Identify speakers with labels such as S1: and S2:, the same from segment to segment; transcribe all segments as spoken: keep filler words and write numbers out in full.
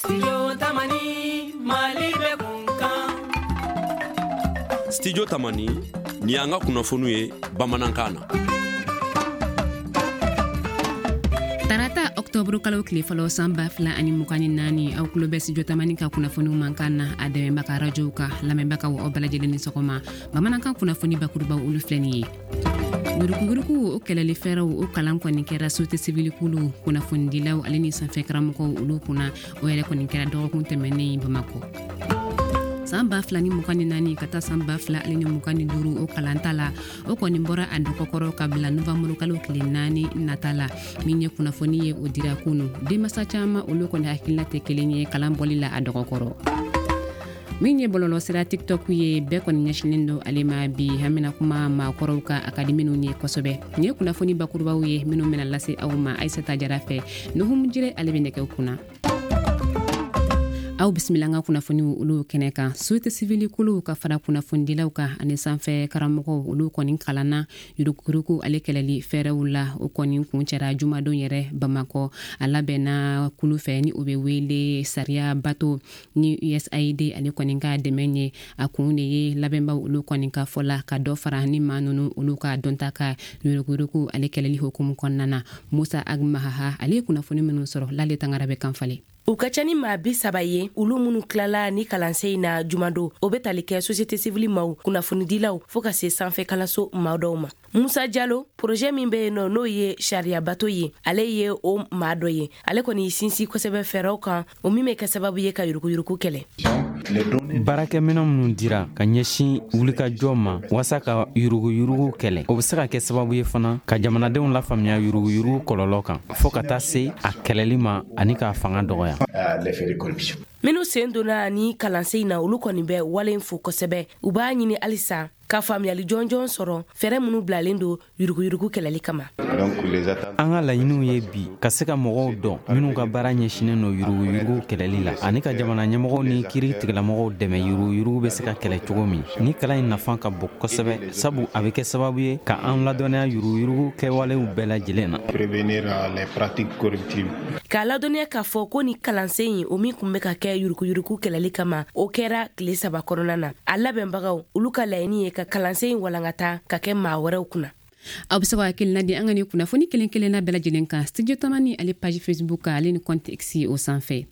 S1: Studio Tamani Malibe kunkan.
S2: Studio Tamani ni anga kunafonu ye Bamanankana.
S3: Tarata Oktober kalo kile falo samba fila ani mukani nani au kulobe Studio Tamani ka kunafonu mankana ademe baka radio ka lamemba ka wo obala jeli ni sokoma Bamanankan kunafoni bakuruba ulu fleni. Guruku o kelele fera o kalan ko ni kera sote civil kulu kuna fundilaw alini sanfe kramko ulu kuna o ele ko ni kera do kun temene Bamako. Samba flani mukani nani kata samba fla alini mukani duru o kalantala o ko ni mbora ando kokoro kabla november kalo kile nani natala minye kuna foniye o dira kunu de masachama ulu ko ni hakilla tekelenye kalambolila ando kokoro. Minye bololo sira TikTok ye be ko nyashilindo alima bi hamina kuma ma korowka akademi no nye kosobe nye kuna foni bakuruba ye mino mena lase awma Aisata Jarafe no hum jire alibende ke kuna au bismillah kuna foni ulu keneka suite civili kulu ka fara kuna fundila ka ane sanfe karamoko ulu konin kalana yurukuruku alekeleli ferewula o konin kunchera juma don yere Bamako alabena kulu fe ni obewele saria bato ni U S A I D ale koninka demenye akune ye labemba ulu koninka fola ka do fara ni manunu ulu ka dontaka yurukuruku alekeleli hukumu konnana Musa Agmaha ale kuna foni menu soro lale tangarabe kanfale
S4: Ukachani mabi sabaye ulu munu klala ni kalansei na jumado obetalike société civile mau kuna funidila foka se sanfe kalaso maudoma Musa Diallo projet mimbe no no ye sharia bato ye ale ye o mado ye ale koni sinsi ko sebe feroka o mime ka sababu ye ka yuruku yuruku kele
S5: baraka minam nun dira ka nyeshi wulika joma wasaka yurugu yurugu kele o bisaka ke sababu ye fana ka jamanadenw la famia yurugu yurugu kololokan foka ta se a kelelima ani ka fanga dogoya
S6: l'effet de corruption.
S4: Minu sendona ni kalansei na ulu koni be walen fu kosebe uba nyini alisa ka famiyali jonjon soro fere munu blalendo yurugu yurugu kelali kama
S6: Donc les attentes
S5: anga la yinu ye bi ka se ka mogo don minu ka bara nyeshine no yurugu yurugu kelali la ani ka jamana nyamogo ni kiri tigla mogo deme yurugu yurugu be se ka kele cogomi ni kala ina fan ka bo kosebe sabu avec sababu ye ka an la donna yurugu yurugu ke wale u bela jelena
S6: prévenir les pratiques corruptives
S4: ka la donna ka fo ko ni kalansei o mi kumbe ka ke yurugu yurugu kelali kama o kera kile saba koronana alla bembagaw uluka laini ye ka kalansei walangata ka ke ma wara kuna
S3: absawa akil nadi angani kuna foni kelen kelen na bela jelenka Studio Tamani ale page Facebook ale ni compte X au sanfe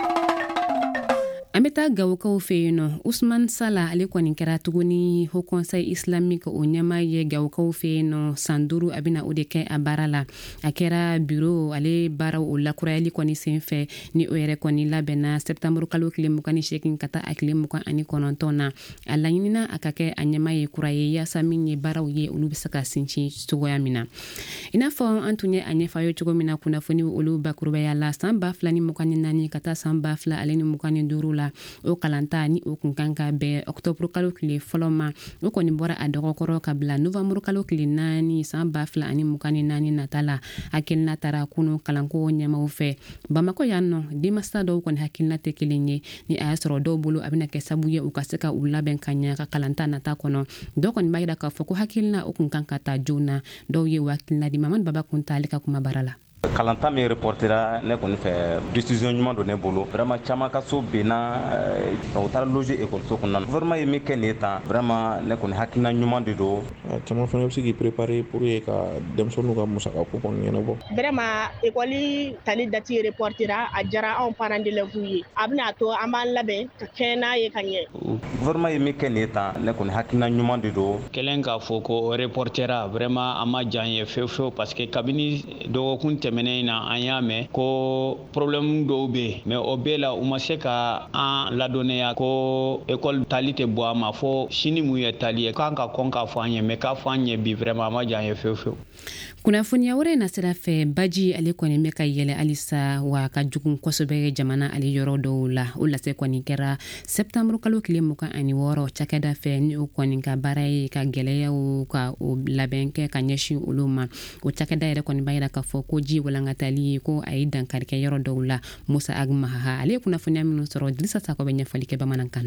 S3: Ameta gawuka ufeeno Usman Sala ale kwa ninkera tuguni ho conseil islamique o nyama ye gawuka ufeeno sanduru abina udeke abarala akera bureau ale bara o la kurali kwa ni senfe ni oere kwa ni labena septembre kalo kile mukani shekin kata akile muka ani konontona alanyina akake anyama ye kuraye ya saminye bara ye ulubisaka sinchi tugoya mina inafo antunye anyefa yo tugo mina kuna foni uluba kuruba ya la samba flani mukani nani kata samba fla aleni mukani duru o kalanta ni o kunkanka be octobre kalo kile foloma o koni bora adogo koro kabla novembre kalo kile nani samba fla ani mukani nani natala akil natara kuno kalanko nyama ufe Bamako yanno di masado koni hakilna tekelenye ni asro do bulu abina kesabuye ukaseka ulaben kanya ka kalanta nata kono do koni bayda ka foko hakilna o kunkanka ta jona do ye wakilna di maman baba kuntalika kuma barala
S7: kalanta mi reportera ne koni fe décision nyuma do ne bolo vraiment chama ka so bena o tar loger école so kunna vraiment yemi keneta vraiment ne koni hakina nyuma de do
S8: chama fa ne sigi préparer pour e ka dem so nuga musaka ko kon ngena bo
S9: vraiment école tali dati reportera a jara on parent de levuye abna to amal labe kena ye kanye
S7: vraiment yemi keneta ne koni hakina nyuma de do
S10: kelenga foko reportera vraiment ama janye fefo parce que kabini do kunte menena anyame ko problème do be mais obela umaseka an la donner ko école talite boa ma fo chini mu ya talie kanka konka fanye me ka fanye bi vraiment ma janye fefo
S3: kuna funya wore na serafe baji ale kone meka yele alisa wa kajugun kosobe jamana ali yoro doula ula se koni kera septembre kalo kile muka ani woro chakeda fe ni koni ka barai ka geleya u ka u labenke ka nyeshi uluma u chakeda ere koni bayira ka fo ko ji wala ngatali ko aidan karke yoro doula Musa Agmaha ale kuna funya minu soro dilisa sako benya falike Bamanankana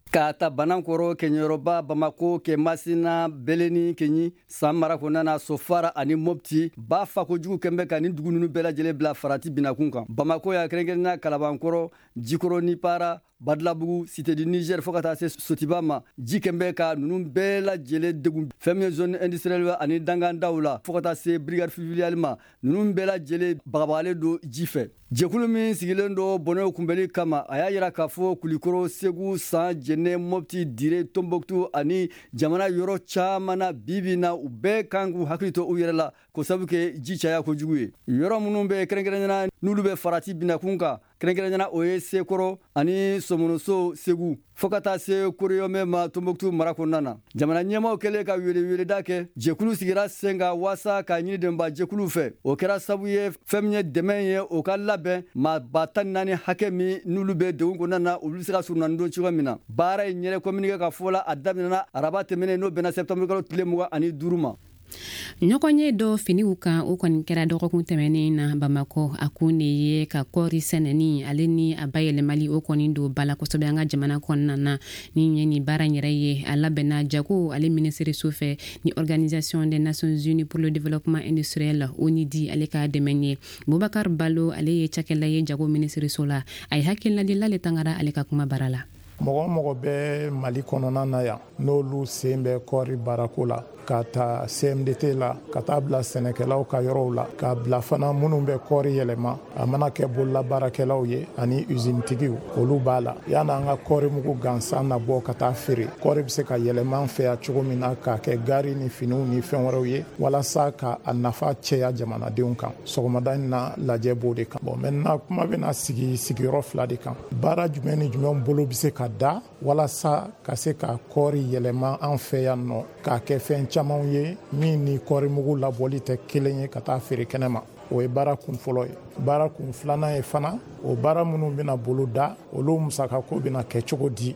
S11: ka ta banankoro kenyoroba bamako ke masina beleni kenyi samara konana sofara ani mopti ba fa ko jugu kembe kan dugu nunu bela jele bla farati binakun kan bamako ya krengerna kalabankoro jikoro ni para badlabugu cité du Niger fokata se sotibama jikembe ka nunu bela jele degu femme zone industrielle ani dangandawla fokata se brigade filialma nunu bela jele bagabale do jife jekulu min sigilen do bono kumbeli kama aya yira kafo kulikoro segu sa jene mopti dire Tombouctou ani jamana yoro chamana bibina ube kangu hakrito uyerela ko sabuke jichaya ko juguye yoro munumbe krengerena nulube farati binakunka krengerena oye sekoro ani somonoso segu fokata se kuriyome ma Tombouctou marakonana jamana nyema okele ka wele wele dake jekulu sigira senga wasa ka nyini demba jekulu fe okera sabuye femnye demenye okalla be ma batan nani hakemi nulube de ngonana ulusika sunando chigomina bara nyere communique ka fola adamina araba temene no bena septembre kalo tlemuga ani duruma
S3: nyokonye do fini uka ukon kera do ko temene na Bamako akune ye ka kori seneni aleni abayele mali ukoni do bala ko sobe anga jamana konnana ni nyeni baranyere ye ala bena jago ale ministre soufe ni organisation des nations unies pour le développement industriel onidi ale ka demenye Boubacar Ballo ale ye chakela ye jago ministre sola ay hakilla di lale tangara ale ka kuma barala
S12: mogo mogo be mali konona na ya n'olu sembe kori barakola ka ta C M D T la ka taa bila sɛnɛkɛlaw ka yɔrɔw la ka bila fana minnu bɛ kɔri yɛlɛma a mana kɛ bolola baarakɛlaw ye ani usine tigiw olu b'a la yana an ka kɔri mugu gansan na bɔ ka taa feere kɔri bɛ se ka yɛlɛma an fɛ yan cogo min na k'a kɛ gari ni finiw ni fɛn wɛrɛw ye walasa ka a nafa cɛya jamanadenw kan sɔgɔmada in na lajɛ b'o de kan bon maintenant kuma bɛna sigi sigiyɔrɔ fila de kan baara jumɛn ni jumɛn bolo bɛ se ka da walasa ka se ka kɔri yɛlɛma an fɛ yan nɔ k'a kɛ fɛn camanw ye min ni kɔri mugu labɔli tɛ kelen ye ka taa feere kɛnɛ ma o ye baara kun fɔlɔ ye baara kun filanan ye fana o baara minnu bɛna bolo da olu musaka ko bɛna kɛ cogo di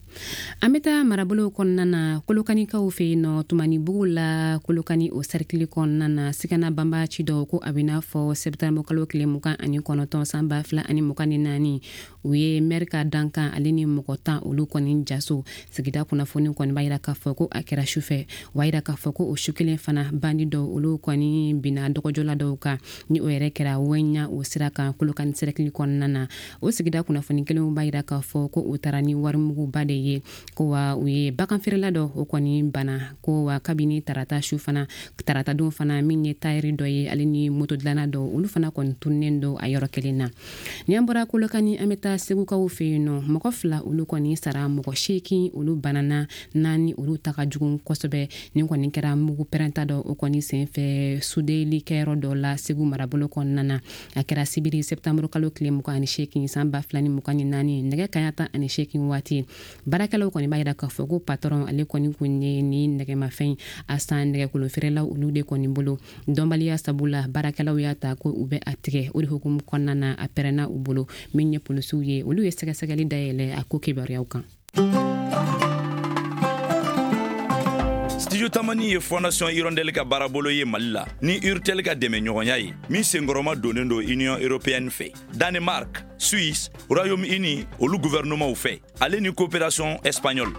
S3: Ameta marabolo konnana kolokani ka ufe no tumani bugula kolokani o cercle konnana sikana bamba chido ko abina fo septembre kalo kile muka ani konoton samba fla ani mukani nani uye merka danka alini mukota ulu koni jaso sigida kuna foni koni bayira ka foko akera shufe wayira ka foko o shukile fana bandi do ulu koni bina dokojola doka ni o erekera wenya o siraka kolokani cercle konnana o sigida kuna foni kile bayira ka foko utarani warmugu bade ye ko wa uye bakan firila do o koni bana ko wa kabini tarata shu fana tarata don fana minye tayri do ye alini moto dlana do ulu fana kon tunnen do ayoro kelina nyambora ko lokani ameta segu ka ufe no moko fla ulu koni sara moko sheki ulu banana nani ulu taka jugun kosobe ni koni kera mugu perenta do o koni senfe sudeli kero do la segu marabolo kon nana akera sibiri septembre kalo klem ko ani sheki samba flani mukani nani nege kayata ani sheki wati barakalo koni bayira ka fogo patron ale koni kunye ni ndege mafen asan ndege kulo firela ulude koni bolo dombaliya sabula barakalo yata ko ube atike uri hukum konnana aperena ubolo minye polisu ye ulu yesega segali dayele akoke bariauka
S13: Studio Tamani ye Fondation Hirondelle ka barabolo ye Malila ni Urtel ka deme ɲɔgɔnya ye min sengoroma donnen do Union Européenne fɛ Danemark, Suisse, Royaume-Uni olu gouvernement fɛ ale ni coopération espagnole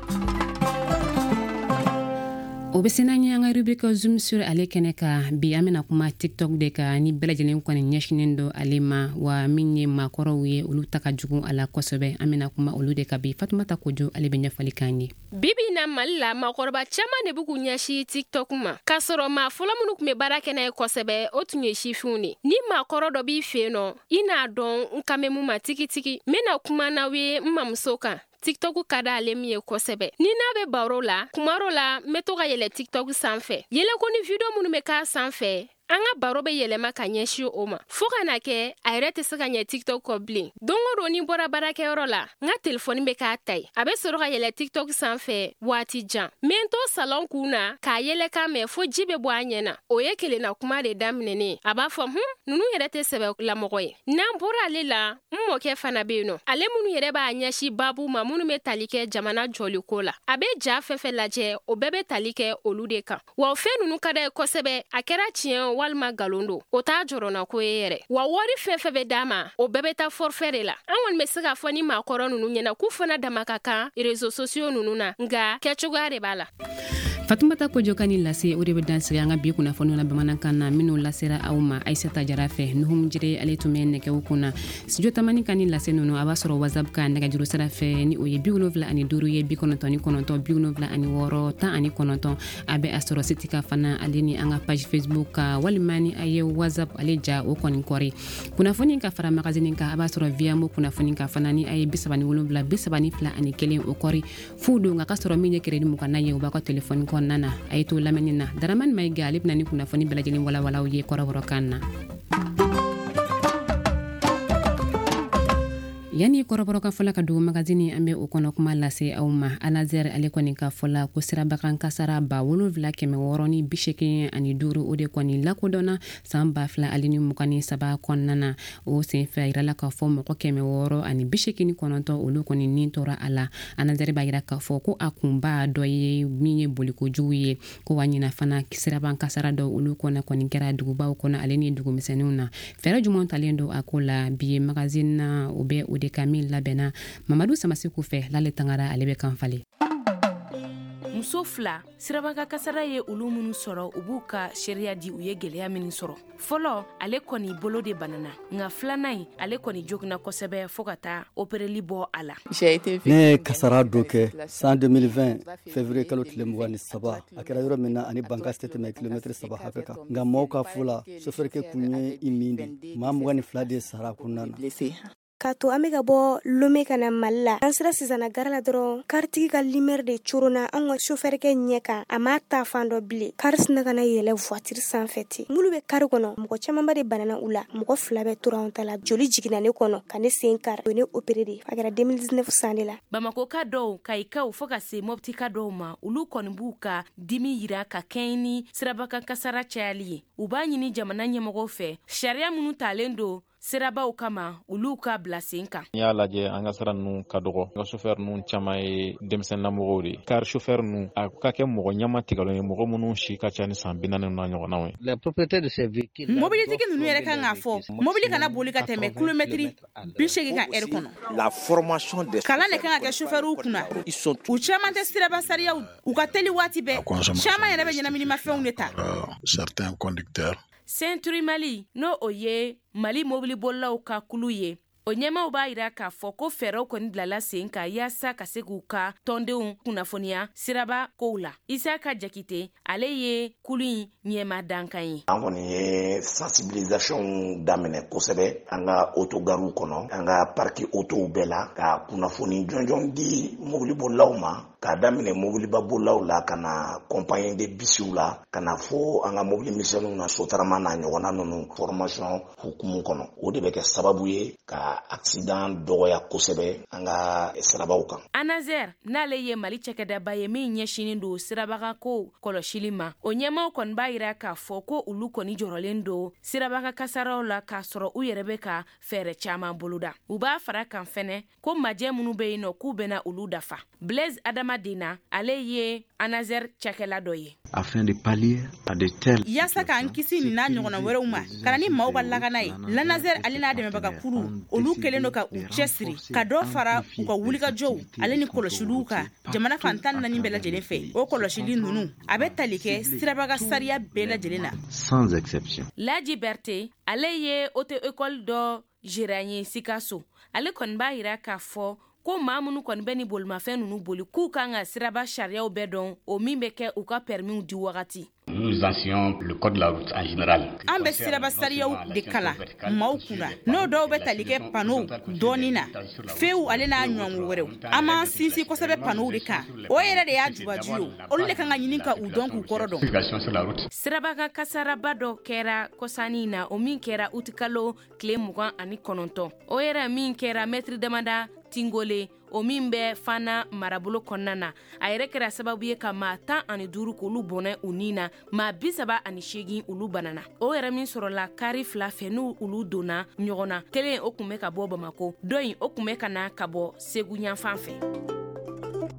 S3: Obesena nyanga rubrika zoom sur ale keneka bi amena kuma TikTok de ka ni belajelen ko ni nyashinendo alema wa minye makoro wiye ulu takajugu ala kosobe amena kuma ulu de ka bi Fatumata Kojo ale benya falikanye
S14: bibi na malla makoroba chama ne bugu nyashi TikTok ma kasoro ma fola munu kume barake na kosobe otunye shifuni ni makoro do bi feno ina don nkamemu ma tiki tiki mena kuma na we mamsoka TikTok kada alemiye kosebe. Ni na be baro la, kumaro la, meto ga yele TikTok sanfe. Yele koni video munu meka sanfe. Anga baro be yelema ka nyeshi oma. Foka na ke, ayrete se ka nye TikTok ko bling. Dongo roni bora barake oro la, nga telefoni be ka atay. Abe soro ka yele TikTok sanfe, wati jan. Mento salon kuna, ka yele ka me fo jibe bo anyena. Oye kele na kuma de damine ne. Aba fo, hmm, nunu yerete sebe la mogoye. Nan bora le la, mmo ke fana be no. Ale munu yere ba anyeshi babu ma munu me talike jamana joli kola. Abe ja fefe laje, o bebe talike olude kan. Wa ofe nunu kada kosebe, akera chien walima galon don o t'a jɔrɔna ko ye yɛrɛ wa wari fɛn fɛn bɛ d'a ma o bɛɛ bɛ taa forfait de la an kɔni bɛ se k'a fɔ ni maakɔrɔ nunu ɲɛna k'u fana dama ka kan réseaux sociaux nunu na nka kɛcogoya de b'a la.
S3: Fatumata Kojo kani lase o de bɛ dansigi an ka bi kunnafoniw la bamanankan na minnu lasera aw ma Aisata Jara fɛ Nuhum Jire ale tun bɛ nɛgɛw kunna studio tamani kani lase ninnu a b'a sɔrɔ WhatsApp ka nɛgɛjuru sira fɛ ni o ye bi wolonwula ani duuru ye bi kɔnɔntɔn ni kɔnɔntɔn bi wolonwula ani wɔɔrɔ tan ani kɔnɔntɔn a bɛ a sɔrɔ Sitika fana ale ni an ka page Facebook ka walima ni a ye WhatsApp ale ja o kɔni kɔri kunnafoni ka fara magazine kan a b'a sɔrɔ Viamo kunnafoni ka fana ni a ye bi saba ni wolonwula bi saba ni fila ani kelen o kɔri fu don nka ka sɔrɔ min ye crédit mun kana ye o b'a ka telefɔni kɔnɔna a ye to lamɛnni na Daramani Mayiga ale bɛna ni kunnafoni bɛɛ lajɛlen walawalaw ye kɔrɔbɔrɔkan na. Yani kɔrɔbɔrɔ ka fɔla ka dogo magazine an bɛ o kɔnɔ kuma lase aw ma Anazer ale kɔni ka fɔla ko sirabakan kasara ba wolonwula kɛmɛ wɔɔrɔ ni bi seegin ani duuru o de kɔni lakodɔnna san ba fila ale ni mugan ni saba kɔnɔna na o senfɛ yirala k'a fɔ mɔgɔ kɛmɛ wɔɔrɔ ani bi seegin ni kɔnɔntɔn olu kɔni nin tora a la Anazer b'a yira k'a fɔ ko a kunba dɔ ye min ye bolikojugu ye ko wa ɲina fana siraban kasara dɔ olu kɔnɔ kɔni kɛra dugubaw kɔnɔ ale ni dugumisɛnninw na fɛɛrɛ jumɛn talen don a ko la bi ye magazine na o bɛ o de Kamil labɛnna Mamadu Samasiku fɛ Lale Tangara ale bɛ kan fale.
S4: Muso fila sirabaka kasara ye olu minnu sɔrɔ u b'u ka sariya di u ye gɛlɛya minnu sɔrɔ fɔlɔ ale kɔni bolo de banana nka filanan ale kɔni joginna kosɛbɛ fo ka taa opereli bɔ a la.
S11: Ne ye kasara dɔ kɛ san deux mille vingt février kalo tile mugan ni saba a kɛra yɔrɔ min na ani Bangas tɛ tɛmɛ kilomètre saba hakɛ kan nka mɔgɔw ka fo la sofɛrikɛ kun ye i min di maa mugan ni fila de sara a kɔnɔna na.
S15: K'a to an bɛ ka bɔ Lome ka na Mali la an sera Sisana gara la dɔrɔn karitigi ka lumière de coronna an ka chauffeur-kɛ ɲɛ kan a m'a ta fan dɔ bilen kari sina ka na yɛlɛ voiture sanfɛ ten mulu bɛ kari kɔnɔ mɔgɔ camanba de banana u la mɔgɔ fila bɛ tora an ta la joli jiginna ne kɔnɔ ka ne sen kari o ne opéré de a kɛra deux mille dix-neuf san de la.
S4: Bamako ka dɔw Kayikaw fo ka se Mopti ka dɔw ma olu kɔni b'u ka dimi yira ka kɛɲɛ ni sirabakan kasara cayali ye u b'a ɲini jamana ɲɛmɔgɔw fɛ sariya minnu talen don sirabaw kama olu ka bila sen kan.
S8: N y'a lajɛ an ka sira ninnu ka dɔgɔ n ka chauffeur ninnu caman ye denmisɛnninlamɔgɔw de ye car chauffeur ninnu a ka kɛ mɔgɔ ɲama tigɛlen ye mɔgɔ minnu si ka ca ni san bi naani n'a ɲɔgɔnnaw ye.
S16: Mobilitigi ninnu yɛrɛ kan k'a fɔ mobili kana boli ka tɛmɛ kilomɛtiri bi seegin ka heure kɔnɔ.
S17: La formation des
S16: kalan de kan ka kɛ chauffeurw kunna u caman tɛ siraba sariyaw u ka teli waati bɛɛ caman yɛrɛ bɛ ɲɛnaminimafɛnw de ta.
S18: Certains conducteurs
S4: Century Mali no o ye Mali mobili bolaw ka kulu ye o ɲɛmaw b'a yira k'a fɔ ko fɛɛrɛw kɔni bilala sen kan yaasa ka se k'u ka tɔndenw kunnafoniya siraba kow la Isaka Jakite ale ye kulu in ɲɛma dankan ye.
S17: An kɔni ye sensibilisation daminɛ kosɛbɛ an ka autogaruw kɔnɔ an ka parki autow bɛɛ la ka kunnafoni jɔnjɔn di mobili bolaw ma k'a daminɛ mobiliba bolaw la ka na compagnie de bisiw la ka na fo an ka mobili misɛnninw na sotarama n'a ɲɔgɔnna ninnu formation hukumu kɔnɔ o de bɛ kɛ sababu ye ka accident dɔgɔya kosɛbɛ an ka sirabaw kan.
S4: Anazer n'ale ye Mali cɛkɛdaba ye min ɲɛsinin don sirabaga ko kɔlɔsili ma o ɲɛmaw kɔni b'a yira k'a fɔ ko olu kɔni jɔrɔlen don sirabaga kasaraw la k'a sɔrɔ u yɛrɛ bɛ ka fɛɛrɛ caman boloda u b'a fara kan fɛnɛ ko majɛ minnu bɛ yen nɔ k'u bɛna olu dafa. Blaise Adama Dena ale ye Anazer cɛkɛla dɔ ye.
S19: Afin de pallier à de tels
S16: yasa k'an kisi nin n'a ɲɔgɔnna wɛrɛw ma kana ni maaw ka lakana ye Lanazer ale n'a dɛmɛbaga kuru olu kelen do ka u cɛsiri ka dɔ fara u ka wulikajɔw ale ni kɔlɔsiliw kan jamana fantan naani bɛɛ lajɛlen fɛ o kɔlɔsili ninnu a bɛ tali kɛ sirabaga sariya bɛɛ lajɛlen na
S19: sans exception.
S4: Laji Berté ale ye auto école dɔ géré an ye Sikaso ale kɔni b'a yira k'a fɔ ko maa minnu kɔni bɛ ni bolimafɛn ninnu boli k'u kan ka siraba sariyaw bɛɛ dɔn o min bɛ kɛ u ka permis di wagati.
S20: Nous enseignons le code de la route en général.
S16: An bɛ siraba sariyaw de kalan maaw kunna n'o dɔw bɛ tali kɛ panow dɔɔni na fewu ale n'a ɲɔgɔn wɛrɛw an m'an sinsin kosɛbɛ panow de kan o yɛrɛ de y'a jubaju ye olu de kan ka ɲini ka u dɔn k'u kɔrɔ dɔn.
S4: Sirabaga kasaraba dɔ kɛra kɔsani na o min kɛra utikalo tile mugan ani kɔnɔntɔn o yɛrɛ min kɛra mɛtiri damada Tingole o min bɛ Fana marabolo kɔnɔna na a yɛrɛ kɛra sababu ye ka maa tan ani duuru k'olu bɔnɛ u ni na maa bi saba ani seegin olu banana o yɛrɛ min sɔrɔla kari fila fɛ n'u olu donna ɲɔgɔn na kelen o kun bɛ ka bɔ Bamako dɔ in o kun bɛ ka na ka bɔ Segu yanfan fɛ.